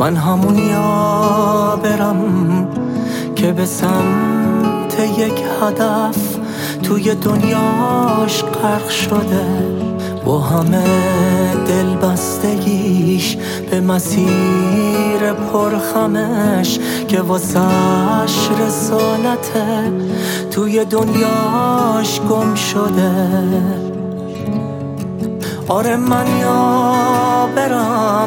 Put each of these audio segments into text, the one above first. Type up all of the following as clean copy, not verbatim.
من همون یابرم که به سمت یک هدف توی دنیاش غرق شده، با همه دلبستگیش به مسیر پرخمش که واسش رسالته توی دنیاش گم شده. آره من یابرم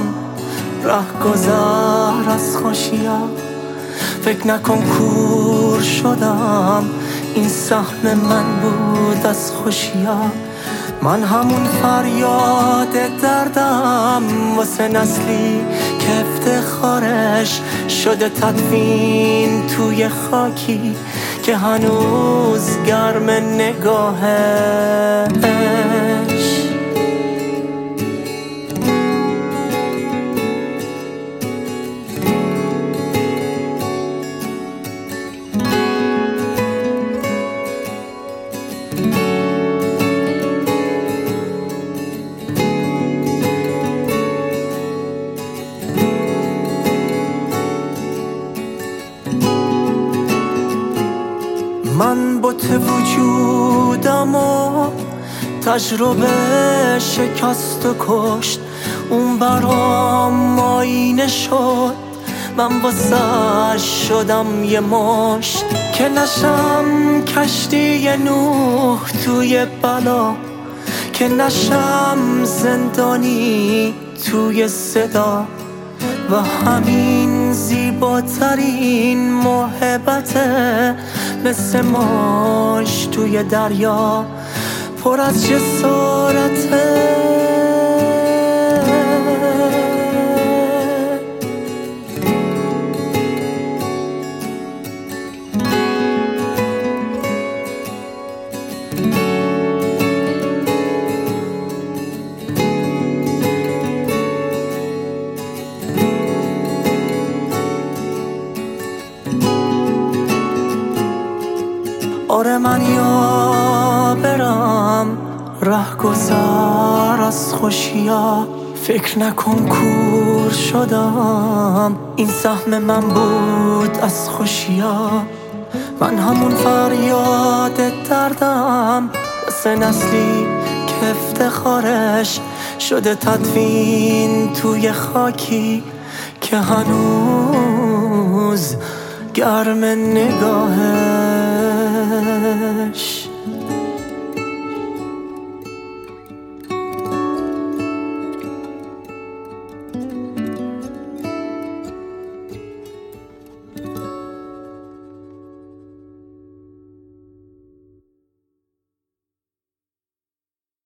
رهگذر از خوشی‌ام، فکر نکن کور شدم، این سهم من بود از خوشی‌ام. من همون فریاد دردم واسه نسلی که افتخارش شده تدفین توی خاکی که هنوز گرم نگاهش. من بوت وجودم و تجربه شکست و کشت، اون برام آینه شد، من واسه شدم یه مشت که نشم کشتی نوح توی بلا، که نشم زندانی توی صدا. و همین زیباترین محبته، مثل موج توی دریا پر از جسارته. آره من یابرم رهگذر از خوشی‌ها، فکر نکن کور شدم، این سهم من بود از خوشی‌ها. من همون فریاد دردم واسه نسلی که افتخارش شده تدفین توی خاکی که هنوز گرم نگاهش.